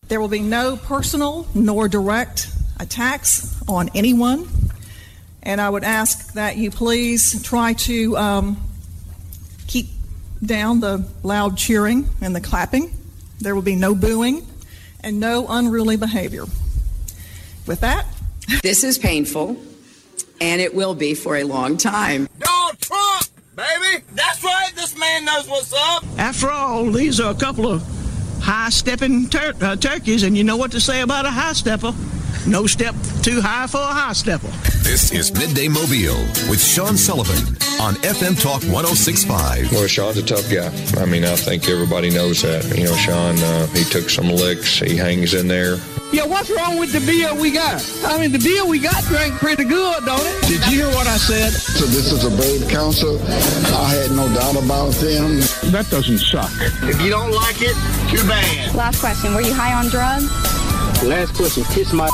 There will be no personal nor direct attacks on anyone. And I would ask that you please try to keep down the loud cheering and the clapping. There will be no booing and no unruly behavior. With that, this is painful, and it will be for a long time. Donald Trump, baby! That's right, this man knows what's up! After all, these are a couple of high-stepping turkeys, and you know what to say about a high-stepper. No step too high for a high-stepper. This is Midday Mobile with Sean Sullivan on FM Talk 106.5. Well, Sean's a tough guy. I mean, I think everybody knows that. You know, Sean, he took some licks. He hangs in there. Yeah, what's wrong with the beer we got? I mean, the beer we got drank pretty good, don't it? Did you hear what I said? So this is a brave council. I had no doubt about them. That doesn't suck. If you don't like it, too bad. Last question, were you high on drugs? Last question, kiss my...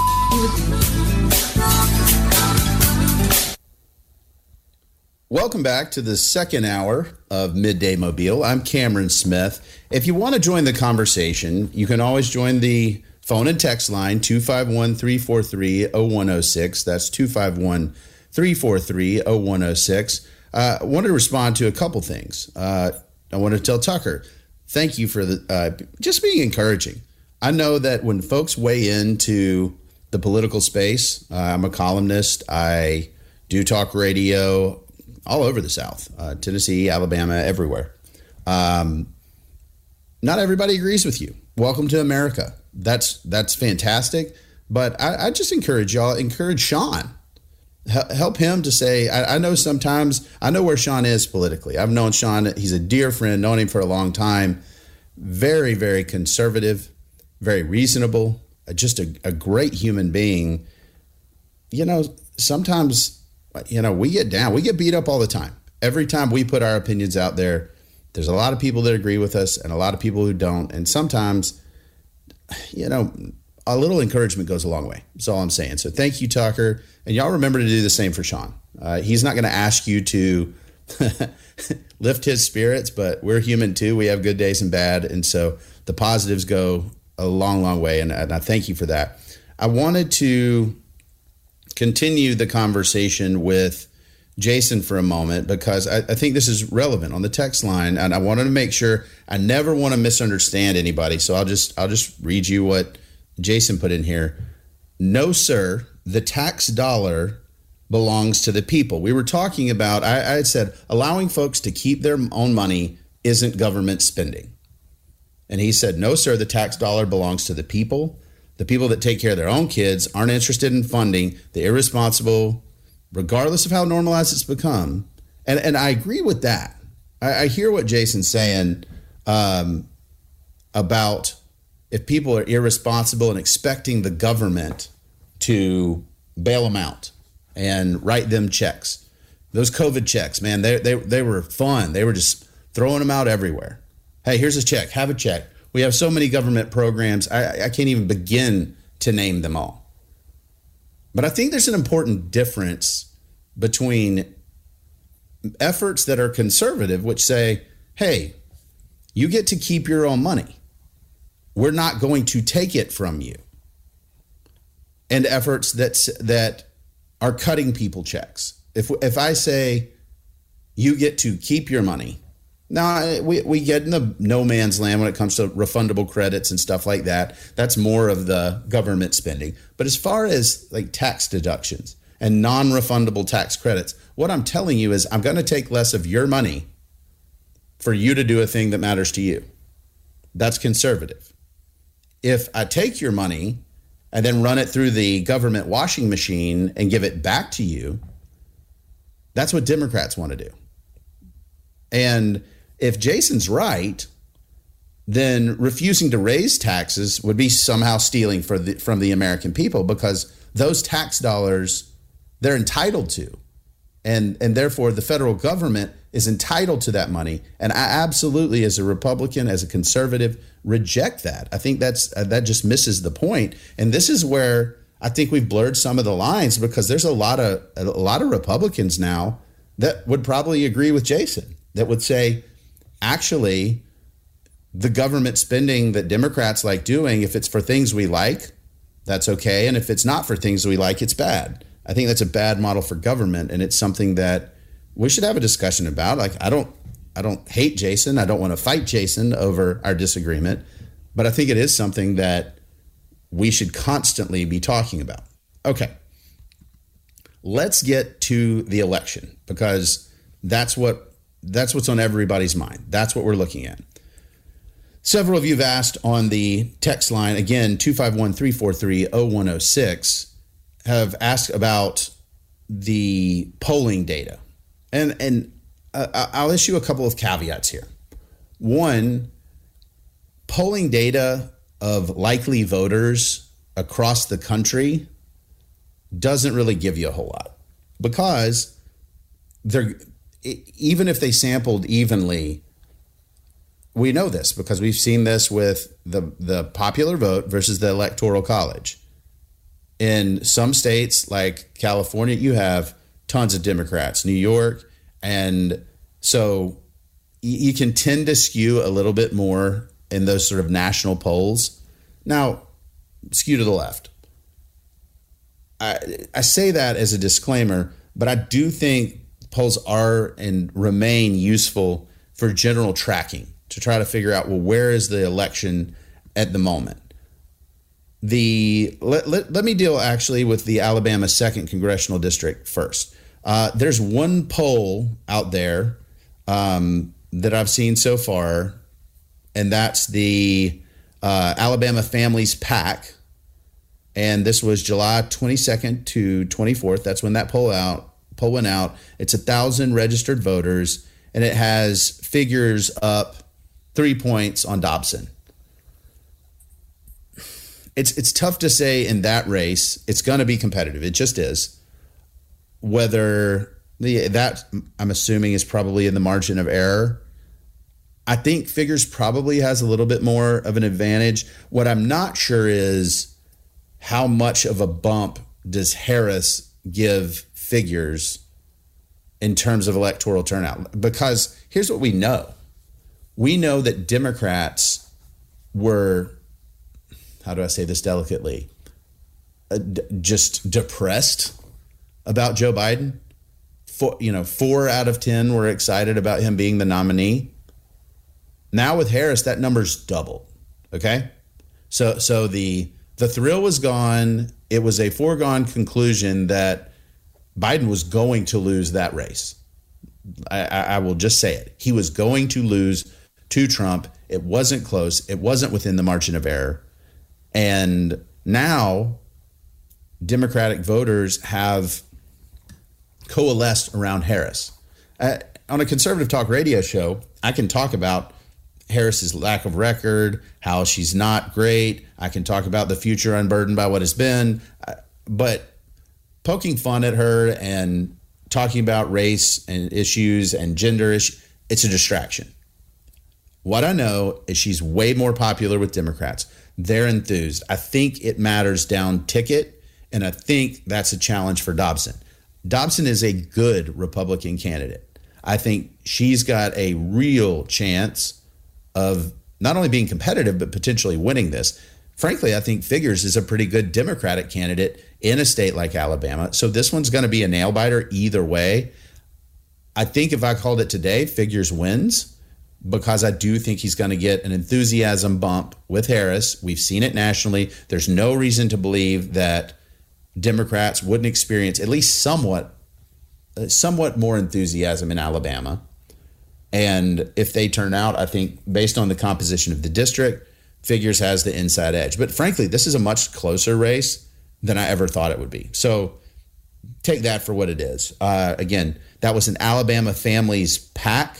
Welcome back to the second hour of Midday Mobile. I'm Cameron Smith. If you want to join the conversation, you can always join the phone and text line, 251-343-0106. That's 251-343-0106. I wanted to respond to a couple things. I want to tell Tucker, thank you for just being encouraging. I know that when folks weigh into the political space, I'm a columnist. I do talk radio all over the South, Tennessee, Alabama, everywhere. Not everybody agrees with you. Welcome to America. That's fantastic. But I just encourage y'all, encourage Sean. Help him to say, I know sometimes, I know where Sean is politically. I've known Sean. He's a dear friend, known him for a long time. Very, very conservative, very reasonable, just a great human being. You know, sometimes, you know, we get down, we get beat up all the time. Every time we put our opinions out there, there's a lot of people that agree with us and a lot of people who don't. And sometimes, you know, a little encouragement goes a long way. That's all I'm saying. So thank you, Tucker. And y'all remember to do the same for Sean. He's not going to ask you to lift his spirits, but we're human too. We have good days and bad. And so the positives go a long, long way. And I thank you for that. I wanted to continue the conversation with Jason for a moment because I think this is relevant on the text line. And I wanted to make sure I never want to misunderstand anybody. So I'll just read you what Jason put in here. No, sir, the tax dollar belongs to the people. We were talking about, I had said, allowing folks to keep their own money isn't government spending. And he said, no, sir, the tax dollar belongs to the people. The people that take care of their own kids aren't interested in funding the irresponsible, regardless of how normalized it's become. And I agree with that. I hear what Jason's saying about if people are irresponsible and expecting the government to bail them out and write them checks. Those COVID checks, man, they were fun. They were just throwing them out everywhere. Hey, here's a check. Have a check. We have so many government programs. I can't even begin to name them all. But I think there's an important difference between efforts that are conservative, which say, hey, you get to keep your own money. We're not going to take it from you. And efforts that are cutting people checks. If I say you get to keep your money, now we get in the no man's land when it comes to refundable credits and stuff like that. That's more of the government spending. But as far as like tax deductions and non-refundable tax credits, what I'm telling you is I'm going to take less of your money for you to do a thing that matters to you. That's conservative. If I take your money and then run it through the government washing machine and give it back to you, that's what Democrats want to do. And if Jason's right, then refusing to raise taxes would be somehow stealing from the American people, because those tax dollars they're entitled to. And therefore, the federal government is entitled to that money. And I absolutely, as a Republican, as a conservative, reject that. I think that just misses the point. And this is where I think we've blurred some of the lines, because there's a lot of Republicans now that would probably agree with Jason, that would say, actually, the government spending that Democrats like doing, if it's for things we like, that's okay. And if it's not for things we like, it's bad. I think that's a bad model for government, and it's something that we should have a discussion about. Like, I don't hate Jason. I don't want to fight Jason over our disagreement, but I think it is something that we should constantly be talking about. Okay. Let's get to the election, because that's what's on everybody's mind. That's what we're looking at. Several of you have asked on the text line, again, 251-343-0106, have asked about the polling data. And I'll issue a couple of caveats here. One, polling data of likely voters across the country doesn't really give you a whole lot, because even if they sampled evenly, we know this because we've seen this with the popular vote versus the Electoral College. In some states like California, you have tons of Democrats, New York, and so you can tend to skew a little bit more in those sort of national polls. Now, skew to the left. I say that as a disclaimer, but I do think polls are and remain useful for general tracking to try to figure out, well, where is the election at the moment? Let me deal actually with the Alabama 2nd Congressional District first. There's one poll out there that I've seen so far, and that's the Alabama Families PAC. And this was July 22nd to 24th. That's when that poll went out. It's 1,000 registered voters, and it has figures up 3 points on Dobson. It's tough to say in that race. It's going to be competitive. It just is. Whether that, I'm assuming, is probably in the margin of error. I think Figures probably has a little bit more of an advantage. What I'm not sure is how much of a bump does Harris give Figures in terms of electoral turnout? Because here's what we know. We know that Democrats were, how do I say this delicately, just depressed about Joe Biden. 4 out of 10 were excited about him being the nominee. Now with Harris, that number's doubled. Okay, so the thrill was gone. It was a foregone conclusion that Biden was going to lose that race. I will just say it. He was going to lose to Trump. It wasn't close. It wasn't within the margin of error. And now Democratic voters have coalesced around Harris. On a conservative talk radio show, I can talk about Harris's lack of record, how she's not great. I can talk about the future unburdened by what has been. But poking fun at her and talking about race and issues and gender issues, it's a distraction. What I know is she's way more popular with Democrats. They're enthused. I think it matters down ticket, and I think that's a challenge for Dobson. Dobson is a good Republican candidate. I think she's got a real chance of not only being competitive, but potentially winning this. Frankly, I think Figures is a pretty good Democratic candidate in a state like Alabama. So this one's going to be a nail biter either way. I think if I called it today, Figures wins, because I do think he's going to get an enthusiasm bump with Harris. We've seen it nationally. There's no reason to believe that Democrats wouldn't experience at least somewhat more enthusiasm in Alabama. And if they turn out, I think based on the composition of the district, Figures has the inside edge. But frankly, this is a much closer race than I ever thought it would be. So take that for what it is. Again, that was an Alabama Families PAC.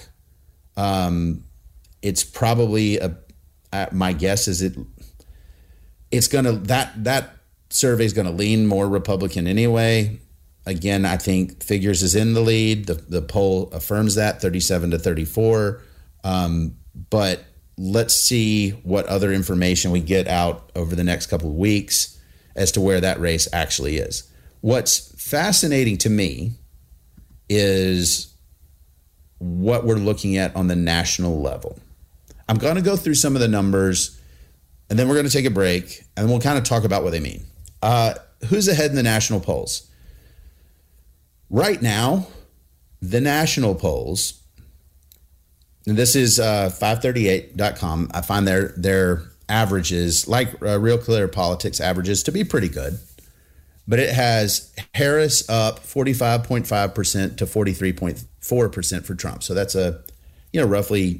It's probably my guess is it's going to, that survey is going to lean more Republican anyway. Again, I think Figures is in the lead. The poll affirms that 37-34. But let's see what other information we get out over the next couple of weeks as to where that race actually is. What's fascinating to me is what we're looking at on the national level. I'm going to go through some of the numbers, and then we're going to take a break, and we'll kind of talk about what they mean. Who's ahead in the national polls? Right now, the national polls, and this is 538.com. I find their averages, like Real Clear Politics averages, to be pretty good. But it has Harris up 45.5% to 43.4% for Trump. So that's roughly,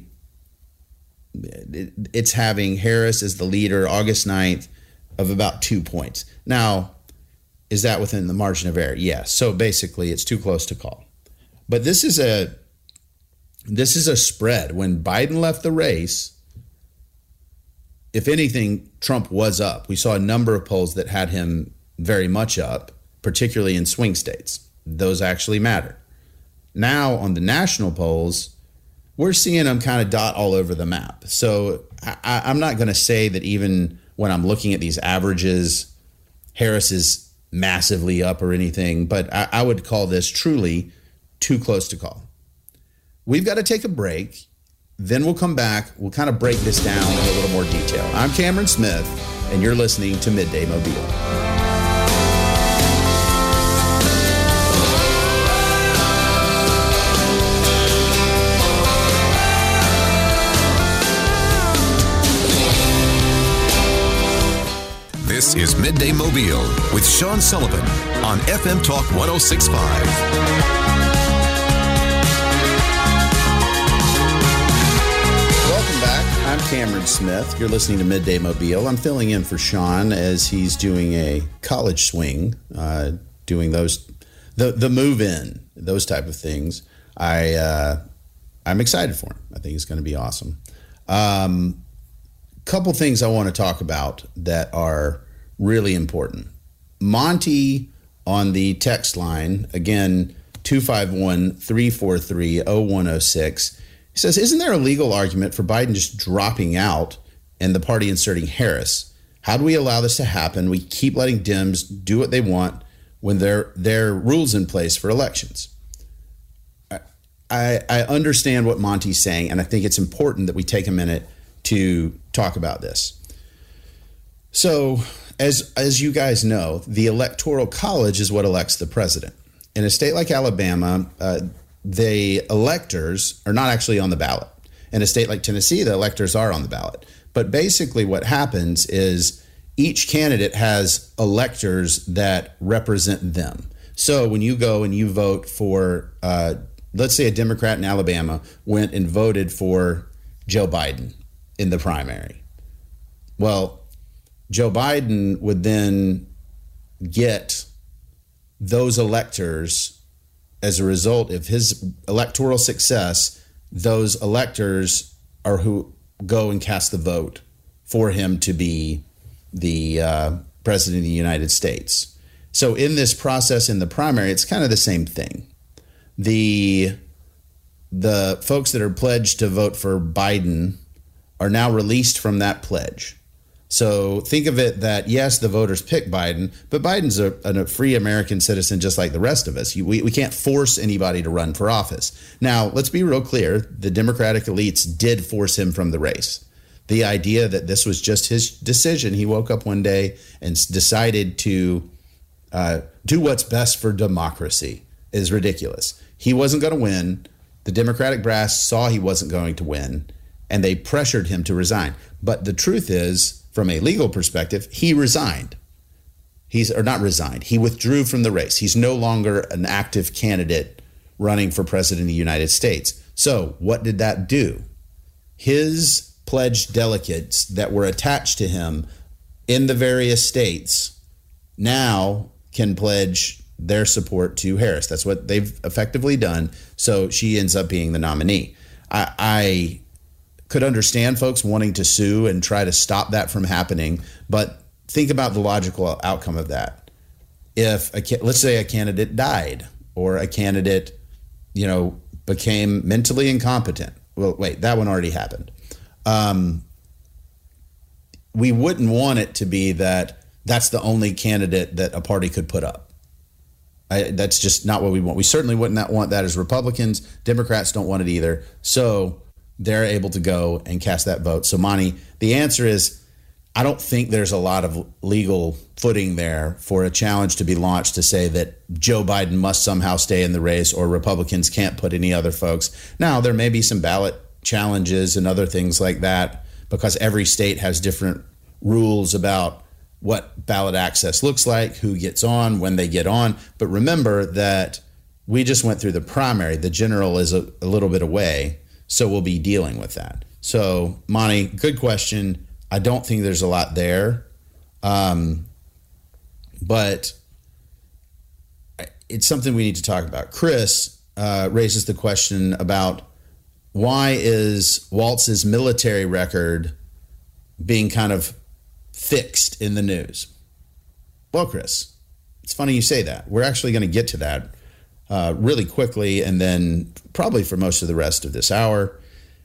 it's having Harris as the leader August 9th of about 2 points. Now, is that within the margin of error? Yes. So basically, it's too close to call. But this is a spread. When Biden left the race, if anything, Trump was up. We saw a number of polls that had him very much up, particularly in swing states. Those actually matter. Now, on the national polls, we're seeing them kind of dot all over the map. So I'm not going to say that even when I'm looking at these averages, Harris is massively up or anything, but I would call this truly too close to call. We've got to take a break. Then we'll come back. We'll kind of break this down in a little more detail. I'm Cameron Smith, and you're listening to Midday Mobile. This is Midday Mobile with Sean Sullivan on FM Talk 106.5. Welcome back. I'm Cameron Smith. You're listening to Midday Mobile. I'm filling in for Sean as he's doing a college swing, doing those, the move in, those type of things. I'm excited for him. I think it's going to be awesome. Couple things I want to talk about that are really important. Monty on the text line, again, 251-343-0106. He says, isn't there a legal argument for Biden just dropping out and the party inserting Harris? How do we allow this to happen? We keep letting Dems do what they want when there are rules in place for elections. I understand what Monty's saying, and I think it's important that we take a minute to talk about this. So, as you guys know, the Electoral College is what elects the president. In a state like Alabama, the electors are not actually on the ballot. In a state like Tennessee, the electors are on the ballot. But basically what happens is each candidate has electors that represent them. So when you go and you vote for, let's say a Democrat in Alabama went and voted for Joe Biden in the primary. Well, Joe Biden would then get those electors as a result of his electoral success. Those electors are who go and cast the vote for him to be the president of the United States. So in this process in the primary, it's kind of the same thing. The folks that are pledged to vote for Biden are now released from that pledge. So think of it that, yes, the voters pick Biden, but Biden's a free American citizen just like the rest of us. We can't force anybody to run for office. Now, let's be real clear. The Democratic elites did force him from the race. The idea that this was just his decision, he woke up one day and decided to do what's best for democracy, is ridiculous. He wasn't going to win. The Democratic brass saw he wasn't going to win, and they pressured him to resign. But the truth is, from a legal perspective, he resigned. He withdrew from the race. He's no longer an active candidate running for president of the United States. So what did that do? His pledged delegates that were attached to him in the various states now can pledge their support to Harris. That's what they've effectively done. So she ends up being the nominee. I could understand folks wanting to sue and try to stop that from happening, but think about the logical outcome of that. If let's say a candidate died or a candidate, became mentally incompetent. Well, wait, that one already happened. We wouldn't want it to be that's the only candidate that a party could put up. That's just not what we want. We certainly would not want that as Republicans. Democrats don't want it either. So they're able to go and cast that vote. So, Monty, the answer is I don't think there's a lot of legal footing there for a challenge to be launched to say that Joe Biden must somehow stay in the race or Republicans can't put any other folks. Now, there may be some ballot challenges and other things like that because every state has different rules about what ballot access looks like, who gets on, when they get on. But remember that we just went through the primary. The general is a little bit away, so we'll be dealing with that. So, Monty, good question. I don't think there's a lot there, but it's something we need to talk about. Chris raises the question about why is Waltz's military record being kind of fixed in the news? Well, Chris, it's funny you say that. We're actually going to get to that really quickly, and then probably for most of the rest of this hour.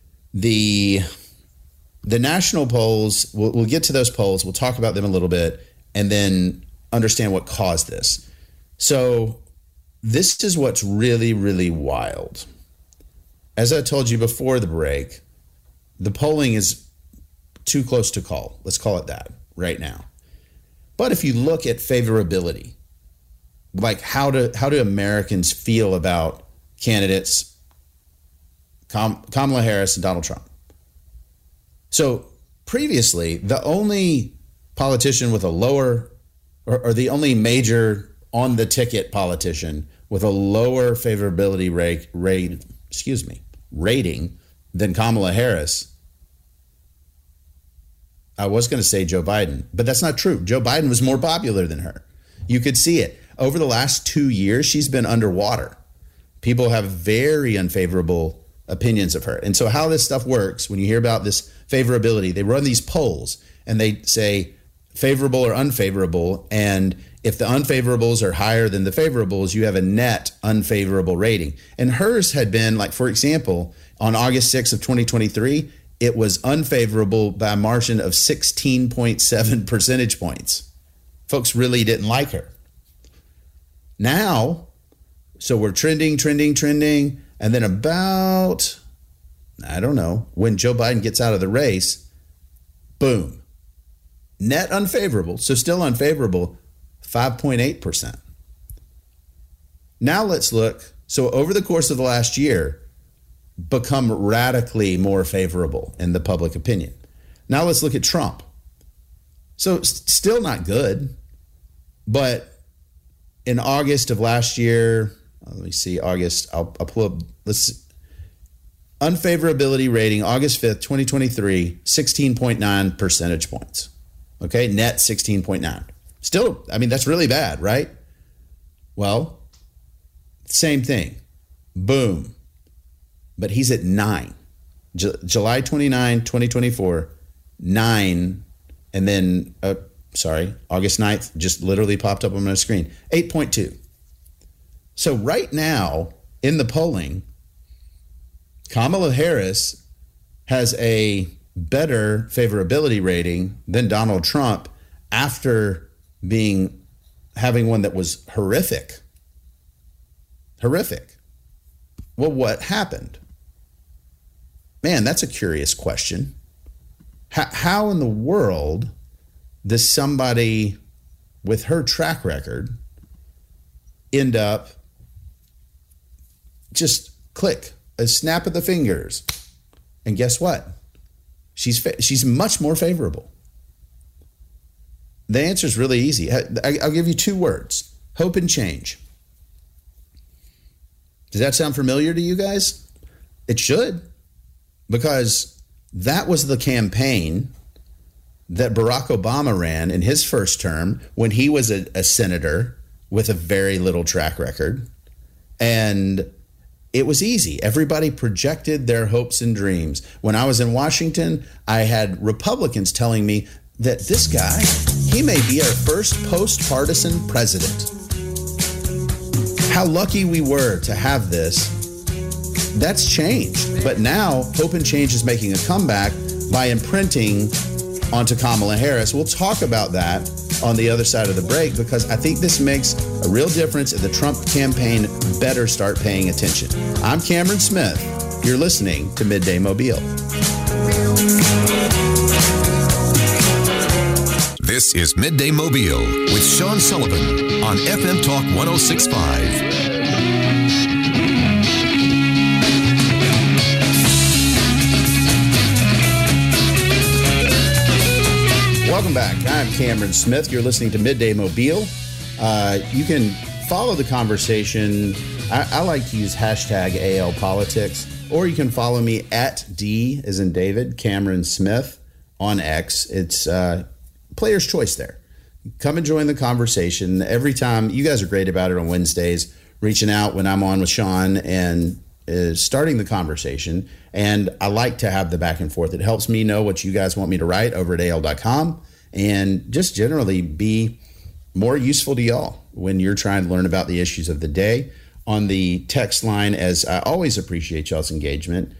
The national polls, we'll get to those polls. We'll talk about them a little bit and then understand what caused this. So this is what's really, really wild. As I told you before the break, the polling is too close to call. Let's call it that right now. But if you look at favorability, like how do Americans feel about candidates Kamala Harris and Donald Trump? So previously, the only politician with a lower, or the only major on the ticket politician with a lower favorability rating than Kamala Harris, I was going to say Joe Biden, but that's not true. Joe Biden was more popular than her. You could see it. Over the last 2 years, she's been underwater. People have very unfavorable opinions of her. And so how this stuff works, when you hear about this favorability, they run these polls and they say favorable or unfavorable. And if the unfavorables are higher than the favorables, you have a net unfavorable rating. And hers had been, like, for example, on August 6th of 2023, it was unfavorable by a margin of 16.7 percentage points. Folks really didn't like her. Now, so we're trending. And then about, I don't know, when Joe Biden gets out of the race, boom, net unfavorable, so still unfavorable, 5.8%. Now let's look. So over the course of the last year, become radically more favorable in the public opinion. Now let's look at Trump. So still not good, but in August of last year, let me see, August, I'll pull up, let's see. Unfavorability rating, August 5th, 2023, 16.9 percentage points. Okay, net 16.9. Still, I mean, that's really bad, right? Well, same thing. Boom. But he's at 9. July 29, 2024, 9. And then, August 9th, just literally popped up on my screen, 8.2. So right now in the polling, Kamala Harris has a better favorability rating than Donald Trump after having one that was horrific. Horrific. Well, what happened? Man, that's a curious question. How in the world does somebody with her track record end up just click, a snap of the fingers, and guess what? She's much more favorable. The answer is really easy. I'll give you 2 words: hope and change. Does that sound familiar to you guys? It should, because that was the campaign that Barack Obama ran in his first term when he was a senator with a very little track record. And it was easy. Everybody projected their hopes and dreams. When I was in Washington, I had Republicans telling me that this guy, he may be our first post-partisan president. How lucky we were to have this. That's changed. But now, hope and change is making a comeback by imprinting onto Kamala Harris. We'll talk about that on the other side of the break, because I think this makes a real difference, and the Trump campaign better start paying attention. I'm Cameron Smith. You're listening to Midday Mobile. This is Midday Mobile with Sean Sullivan on FM Talk 106.5. Welcome back. I'm Cameron Smith. You're listening to Midday Mobile. You can follow the conversation. I like to use hashtag AL Politics, or you can follow me at D as in David, Cameron Smith on X. It's player's choice there. Come and join the conversation. Every time, you guys are great about it on Wednesdays, reaching out when I'm on with Sean and starting the conversation. And I like to have the back and forth. It helps me know what you guys want me to write over at AL.com and just generally be more useful to y'all when you're trying to learn about the issues of the day. On the text line, as I always appreciate y'all's engagement,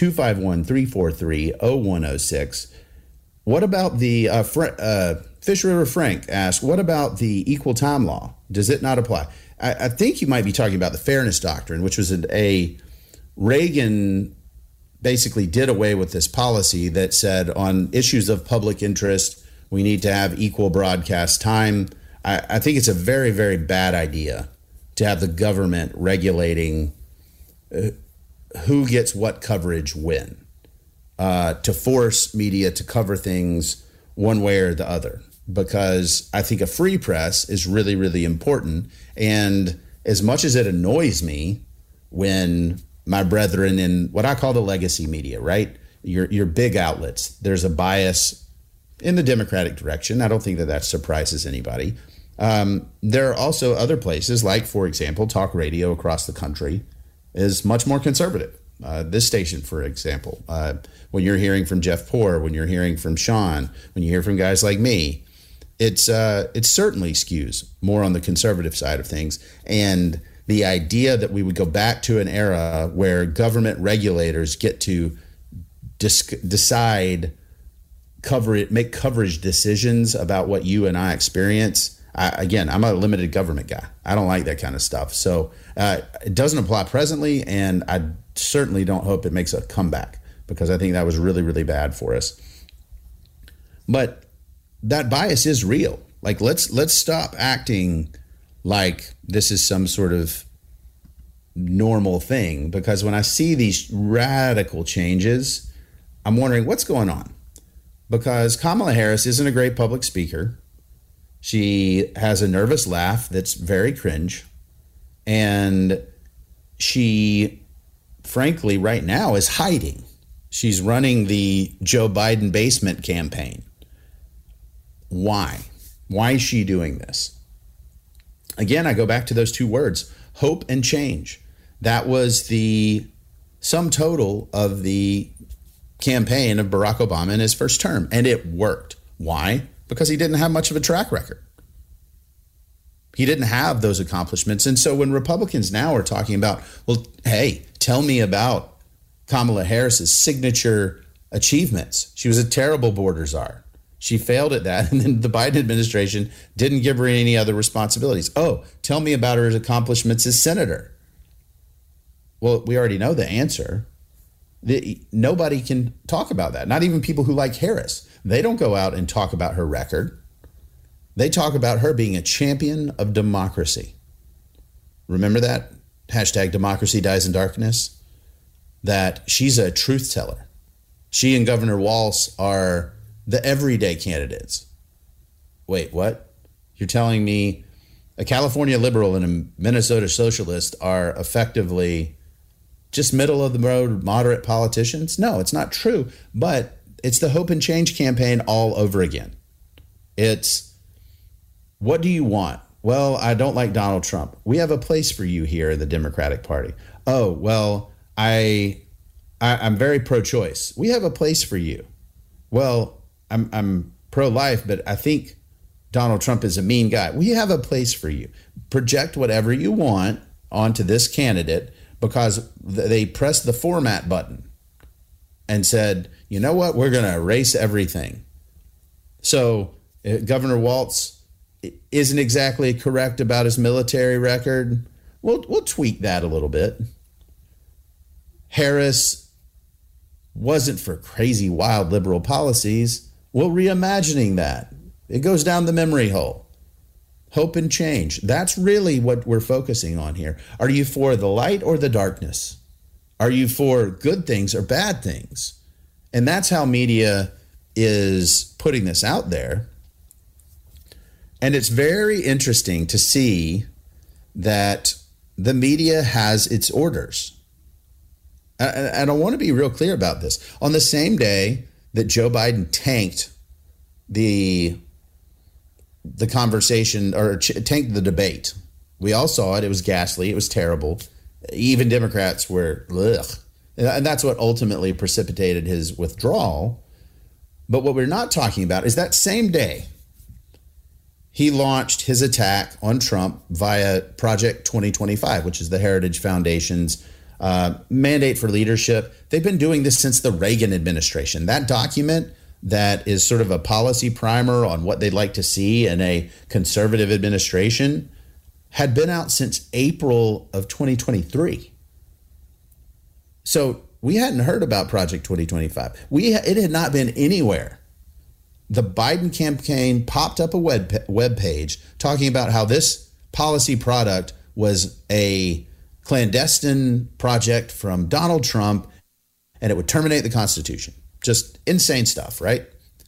251-343-0106. What about the Fish River Frank asked, what about the equal time law? Does it not apply? I think you might be talking about the Fairness Doctrine, which was a Reagan basically did away with this policy that said on issues of public interest, we need to have equal broadcast time. I think it's a very, very bad idea to have the government regulating who gets what coverage when, to force media to cover things one way or the other, because I think a free press is really, really important. And as much as it annoys me when my brethren in what I call the legacy media, right? Your big outlets, there's a bias in the Democratic direction. I don't think that surprises anybody. There are also other places, like, for example, talk radio across the country is much more conservative. This station, for example, when you're hearing from Jeff Poore, when you're hearing from Sean, when you hear from guys like me, it certainly skews more on the conservative side of things. And the idea that we would go back to an era where government regulators get to decide, make coverage decisions about what you and I experience. I'm a limited government guy. I don't like that kind of stuff. So it doesn't apply presently, and I certainly don't hope it makes a comeback, because I think that was really, really bad for us. But that bias is real. Like, let's stop acting like this is some sort of normal thing, because when I see these radical changes, I'm wondering what's going on. Because Kamala Harris isn't a great public speaker. She has a nervous laugh that's very cringe. And she, frankly, right now is hiding. She's running the Joe Biden basement campaign. Why? Why is she doing this? Again, I go back to those two words, hope and change. That was the sum total of the campaign of Barack Obama in his first term, and it worked. Why? Because he didn't have much of a track record. He didn't have those accomplishments. And so when Republicans now are talking about, well, hey, tell me about Kamala Harris's signature achievements. She was a terrible border czar. She failed at that, and then the Biden administration didn't give her any other responsibilities. Oh, tell me about her accomplishments as senator. Well, we already know the answer. Nobody can talk about that. Not even people who like Harris. They don't go out and talk about her record. They talk about her being a champion of democracy. Remember that? Hashtag democracy dies in darkness. That she's a truth teller. She and Governor Walz are the everyday candidates. Wait, what? You're telling me a California liberal and a Minnesota socialist are effectively just middle of the road moderate politicians? No, it's not true. But it's the Hope and Change campaign all over again. It's, what do you want? Well, I don't like Donald Trump. We have a place for you here in the Democratic Party. Oh, well, I'm very pro-choice. We have a place for you. Well, I'm pro-life, but I think Donald Trump is a mean guy. We have a place for you. Project whatever you want onto this candidate, because they pressed the format button and said, you know what, we're going to erase everything. So Governor Walz isn't exactly correct about his military record. We'll tweak that a little bit. Harris wasn't for crazy, wild liberal policies. Well, reimagining that. It goes down the memory hole. Hope and change. That's really what we're focusing on here. Are you for the light or the darkness? Are you for good things or bad things? And that's how media is putting this out there. And it's very interesting to see that the media has its orders. And I want to be real clear about this. On the same day that Joe Biden tanked the conversation or tanked the debate, we all saw it. It was ghastly. It was terrible. Even Democrats were, ugh. And that's what ultimately precipitated his withdrawal. But what we're not talking about is that same day, he launched his attack on Trump via Project 2025, which is the Heritage Foundation's mandate for leadership. They've been doing this since the Reagan administration. That document that is sort of a policy primer on what they'd like to see in a conservative administration had been out since April of 2023. So we hadn't heard about Project 2025. It had not been anywhere. The Biden campaign popped up a web page talking about how this policy product was a clandestine project from Donald Trump and it would terminate the Constitution. Just insane stuff, right?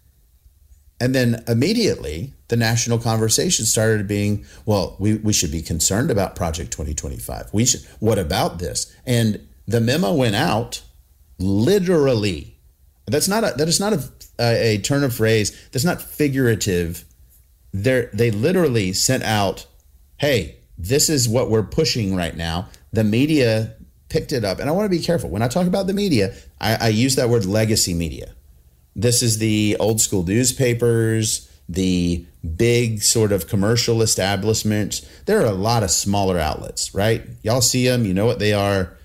And then immediately the national conversation started being, well, we should be concerned about Project 2025. What about this? And the memo went out literally. That is not a turn of phrase. That's not figurative. They literally sent out, hey, this is what we're pushing right now. The media picked it up. And I want to be careful. When I talk about the media, I use that word legacy media. This is the old school newspapers, the big sort of commercial establishments. There are a lot of smaller outlets, right? Y'all see them. You know what they are.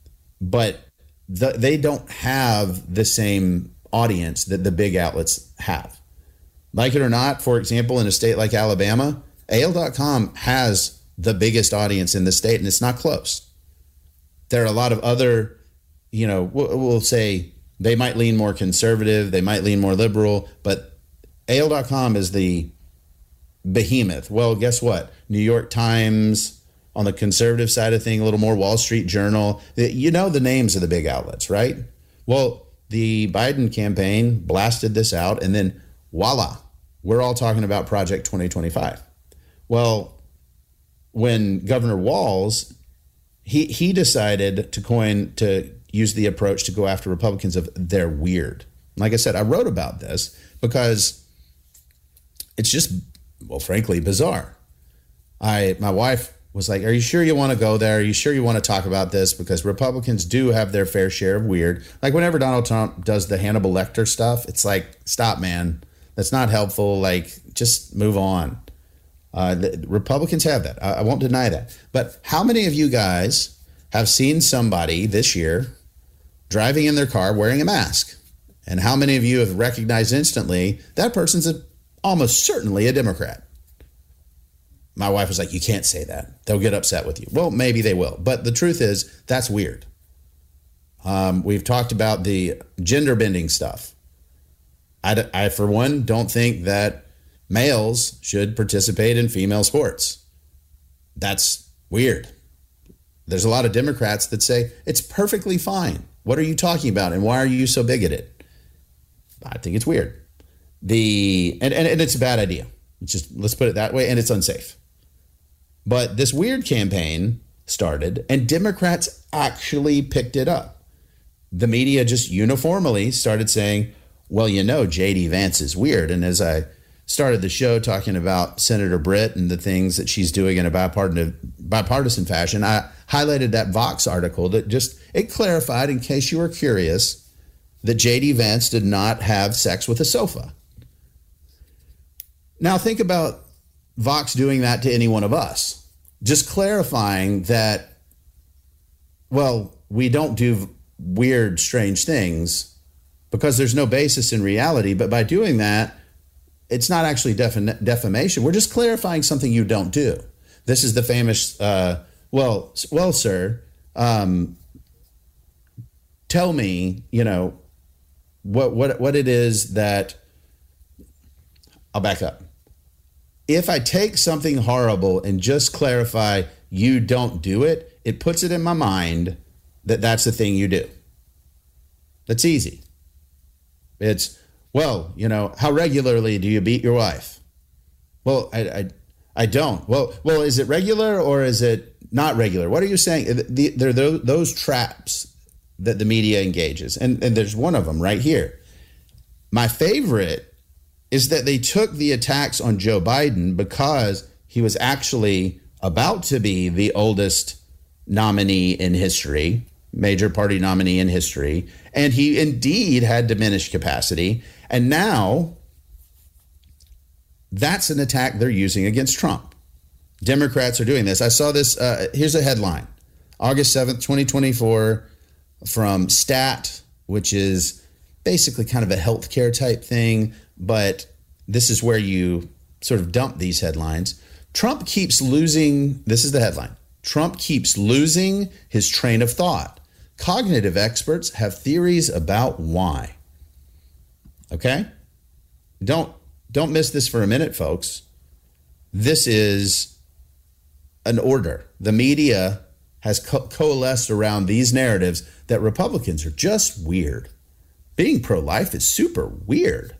But they don't have the same audience that the big outlets have. Like it or not, for example, in a state like Alabama, AL.com has the biggest audience in the state, and it's not close. There are a lot of other, we'll say they might lean more conservative, they might lean more liberal, but AL.com is the behemoth. Well, guess what? New York Times, on the conservative side of things, a little more Wall Street Journal. You know the names of the big outlets, right? Well, the Biden campaign blasted this out, and then voila, we're all talking about Project 2025. Well, when Governor Walz, he decided to use the approach to go after Republicans of they're weird. Like I said, I wrote about this because it's just, well, frankly, bizarre. My wife was like, are you sure you want to go there? Are you sure you want to talk about this? Because Republicans do have their fair share of weird. Like whenever Donald Trump does the Hannibal Lecter stuff, it's like, stop, man. That's not helpful. Like, just move on. The Republicans have that. I won't deny that. But how many of you guys have seen somebody this year driving in their car wearing a mask? And how many of you have recognized instantly that person's almost certainly a Democrat? My wife was like, you can't say that. They'll get upset with you. Well, maybe they will. But the truth is, that's weird. We've talked about the gender bending stuff. I, for one, don't think that males should participate in female sports. That's weird. There's a lot of Democrats that say it's perfectly fine. What are you talking about? And why are you so bigoted? I think it's weird. And it's a bad idea. Let's put it that way. And it's unsafe. But this weird campaign started and Democrats actually picked it up. The media just uniformly started saying, well, J.D. Vance is weird. And as I started the show talking about Senator Britt and the things that she's doing in a bipartisan fashion, I highlighted that Vox article that it clarified, in case you were curious, that J.D. Vance did not have sex with a sofa. Now think about Vox doing that to any one of us. Just clarifying that, well, we don't do weird, strange things because there's no basis in reality. But by doing that, it's not actually defamation. We're just clarifying something you don't do. This is the famous, well, sir, tell me, what it is that I'll back up. If I take something horrible and just clarify you don't do it, it puts it in my mind that that's the thing you do. That's easy. It's, well, how regularly do you beat your wife? Well, I don't. Well, is it regular or is it not regular? What are you saying? There are those traps that the media engages. And there's one of them right here. My favorite is that they took the attacks on Joe Biden because he was actually about to be the oldest nominee in history, major party nominee in history, and he indeed had diminished capacity. And now that's an attack they're using against Trump. Democrats are doing this. I saw this. Here's a headline. August 7th, 2024 from Stat, which is basically kind of a healthcare type thing. But this is where you sort of dump these headlines. Trump keeps losing. This is the headline. Trump keeps losing his train of thought. Cognitive experts have theories about why. Okay? Don't miss this for a minute, folks. This is an order. The media has coalesced around these narratives that Republicans are just weird. Being pro-life is super weird.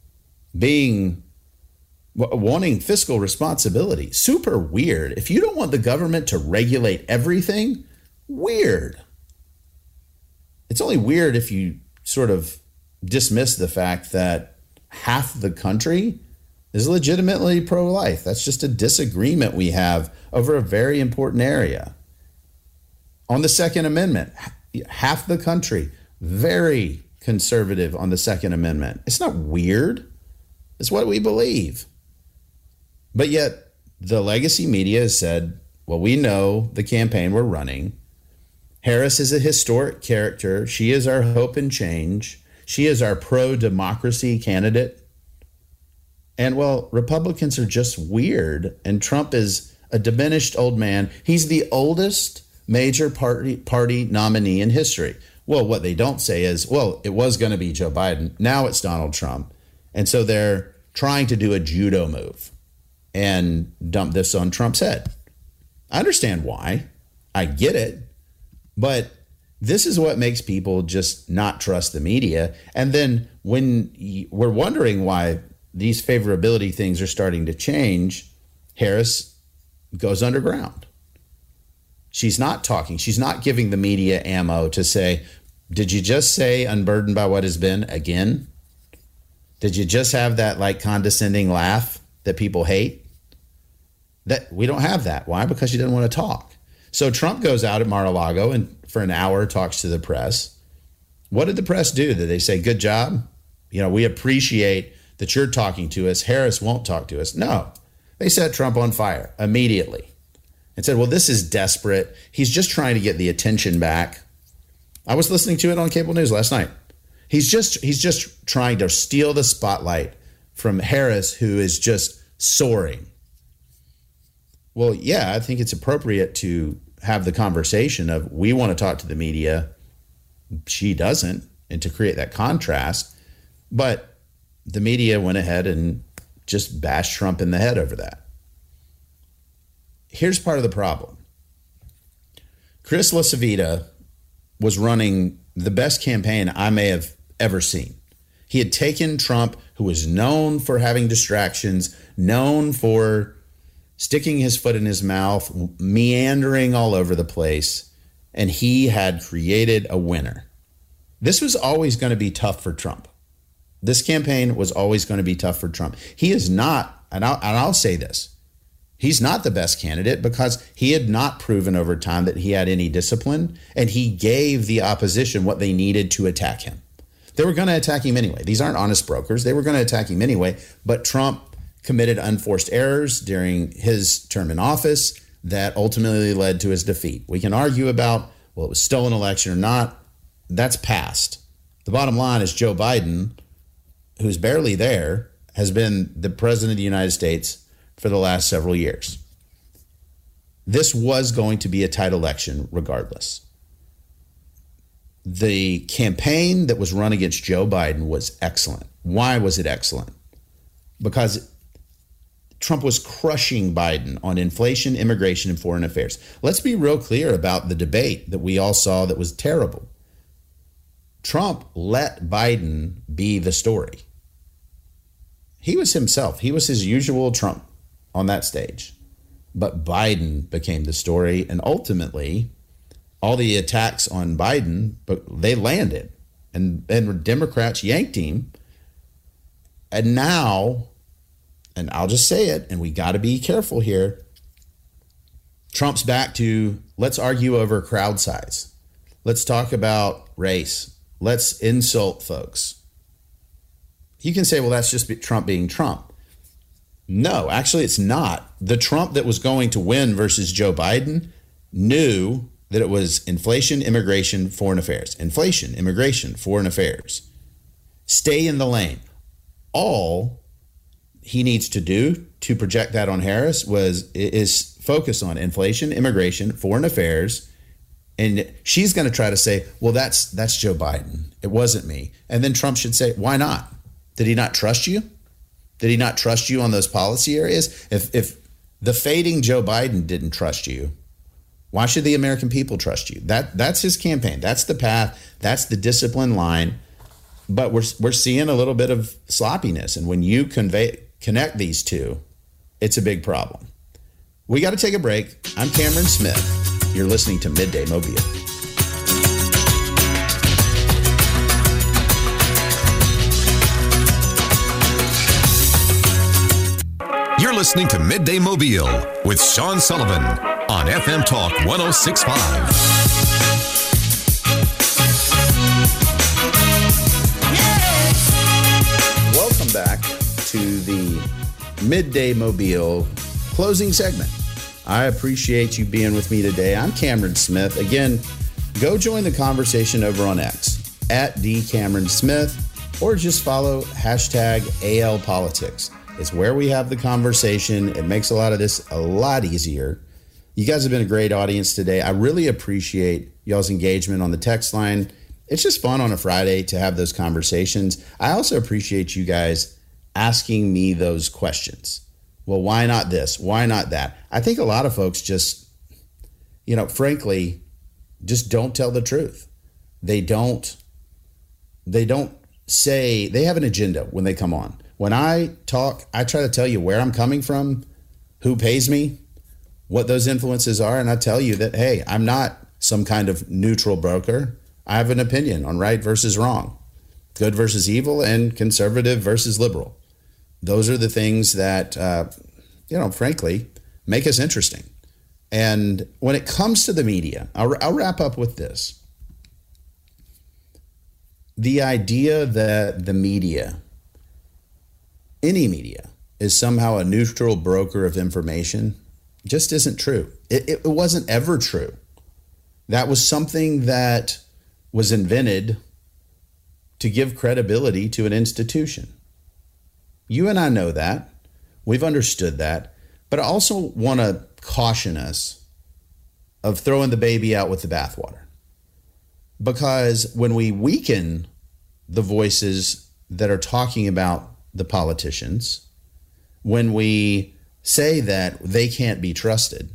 Wanting fiscal responsibility, super weird. If you don't want the government to regulate everything, weird. It's only weird if you sort of dismiss the fact that half the country is legitimately pro-life. That's just a disagreement we have over a very important area. On the Second Amendment, half the country, very conservative on the Second Amendment. It's not weird. It's what we believe. But yet the legacy media has said, well, we know the campaign we're running. Harris is a historic character. She is our hope and change. She is our pro-democracy candidate. And, well, Republicans are just weird. And Trump is a diminished old man. He's the oldest major party nominee in history. Well, what they don't say is, well, it was going to be Joe Biden. Now it's Donald Trump. And so they're trying to do a judo move and dump this on Trump's head. I understand why. I get it. But this is what makes people just not trust the media. And then when we're wondering why these favorability things are starting to change, Harris goes underground. She's not talking. She's not giving the media ammo to say, did you just say unburdened by what has been again? Did you just have that like condescending laugh that people hate? That we don't have that. Why? Because she didn't want to talk. So Trump goes out at Mar-a-Lago and for an hour talks to the press. What did the press do? Did they say, good job? We appreciate that you're talking to us. Harris won't talk to us. No, they set Trump on fire immediately and said, well, this is desperate. He's just trying to get the attention back. I was listening to it on cable news last night. He's just trying to steal the spotlight from Harris, who is just soaring. Well, yeah, I think it's appropriate to have the conversation of we want to talk to the media. She doesn't, and to create that contrast. But the media went ahead and just bashed Trump in the head over that. Here's part of the problem. Chris LaCivita was running the best campaign I may have ever seen. He had taken Trump, who was known for having distractions, known for sticking his foot in his mouth, meandering all over the place, and he had created a winner. This was always going to be tough for Trump. This campaign was always going to be tough for Trump. He is not, and I'll say this, he's not the best candidate because he had not proven over time that he had any discipline, and he gave the opposition what they needed to attack him. They were going to attack him anyway. These aren't honest brokers. They were going to attack him anyway, but Trump committed unforced errors during his term in office that ultimately led to his defeat. We can argue about, well, it was stolen election or not. That's past. The bottom line is Joe Biden, who's barely there, has been the president of the United States for the last several years. This was going to be a tight election regardless. the campaign that was run against Joe Biden was excellent. Why was it excellent? Because Trump was crushing Biden on inflation, immigration, and foreign affairs. Let's be real clear about the debate that we all saw that was terrible. Trump let Biden be the story. He was himself. He was his usual Trump on that stage. But Biden became the story, and ultimately, all the attacks on Biden, but they landed, and Democrats yanked him. And now, and I'll just say it, and we got to be careful here, Trump's back to let's argue over crowd size. Let's talk about race. Let's insult folks. You can say, well, that's just Trump being Trump. No, actually, it's not. The Trump that was going to win versus Joe Biden knew that it was inflation, immigration, foreign affairs. Inflation, immigration, foreign affairs. Stay in the lane. All he needs to do to project that on Harris is focus on inflation, immigration, foreign affairs. And she's going to try to say, well, that's Joe Biden. It wasn't me. And then Trump should say, why not? Did he not trust you? Did he not trust you on those policy areas? If the fading Joe Biden didn't trust you, why should the American people trust you? That's his campaign. That's the path. That's the discipline line. But we're seeing a little bit of sloppiness. And when you connect these two, it's a big problem. We got to take a break. I'm Cameron Smith. You're listening to Midday Mobile. You're listening to Midday Mobile with Sean Sullivan on FM Talk 106.5. Welcome back to the Midday Mobile closing segment. I appreciate you being with me today. I'm Cameron Smith. Again, go join the conversation over on X at @DCameronSmith or just follow #ALPolitics. It's where we have the conversation. It makes a lot of this a lot easier. You guys have been a great audience today. I really appreciate y'all's engagement on the text line. It's just fun on a Friday to have those conversations. I also appreciate you guys asking me those questions. Well, why not this? Why not that? I think a lot of folks just, frankly, just don't tell the truth. They don't say, they have an agenda when they come on. When I talk, I try to tell you where I'm coming from, who pays me, what those influences are. And I tell you that, hey, I'm not some kind of neutral broker. I have an opinion on right versus wrong, good versus evil, and conservative versus liberal. Those are the things that, frankly, make us interesting. And when it comes to the media, I'll wrap up with this. The idea that the media, any media, is somehow a neutral broker of information just isn't true. It wasn't ever true. That was something that was invented to give credibility to an institution. You and I know that. We've understood that. But I also want to caution us of throwing the baby out with the bathwater. Because when we weaken the voices that are talking about the politicians, when we say that they can't be trusted,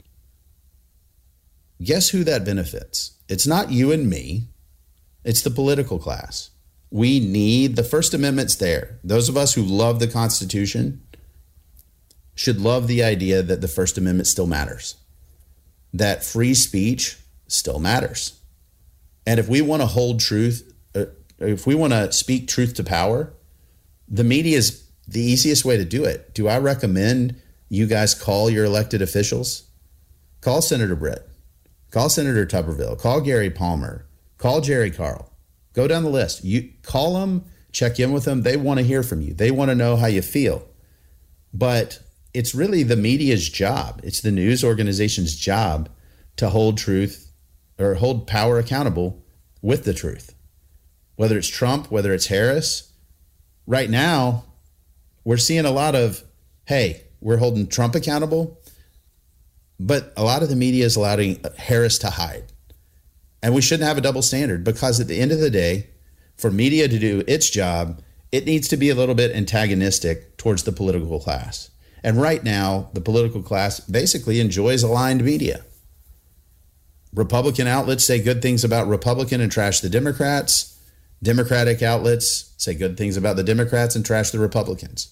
guess who that benefits? It's not you and me. It's the political class. We need the First Amendment's there. Those of us who love the Constitution should love the idea that the First Amendment still matters, that free speech still matters. And if we want to hold truth, if we want to speak truth to power, the media is the easiest way to do it. Do I recommend you guys call your elected officials? Call Senator Britt. Call Senator Tuberville. Call Gary Palmer. Call Jerry Carl. Go down the list. You call them, check in with them. They want to hear from you. They want to know how you feel. But it's really the media's job. It's the news organization's job to hold truth or hold power accountable with the truth. Whether it's Trump, whether it's Harris. Right now, we're seeing a lot of, hey, we're holding Trump accountable, but a lot of the media is allowing Harris to hide. And we shouldn't have a double standard, because at the end of the day, for media to do its job, it needs to be a little bit antagonistic towards the political class. And right now, the political class basically enjoys aligned media. Republican outlets say good things about Republican and trash the Democrats. Democratic outlets say good things about the Democrats and trash the Republicans.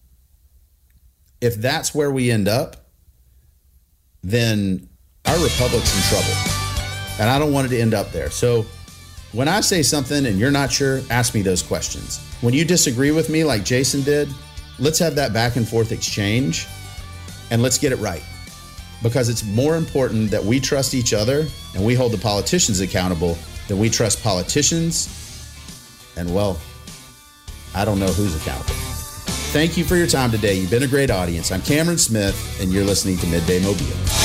If that's where we end up, then our republic's in trouble. And I don't want it to end up there. So when I say something and you're not sure, ask me those questions. When you disagree with me like Jason did, let's have that back and forth exchange and let's get it right. Because it's more important that we trust each other and we hold the politicians accountable than we trust politicians. And well, I don't know who's accountable. Thank you for your time today. You've been a great audience. I'm Cameron Smith, and you're listening to Midday Mobile.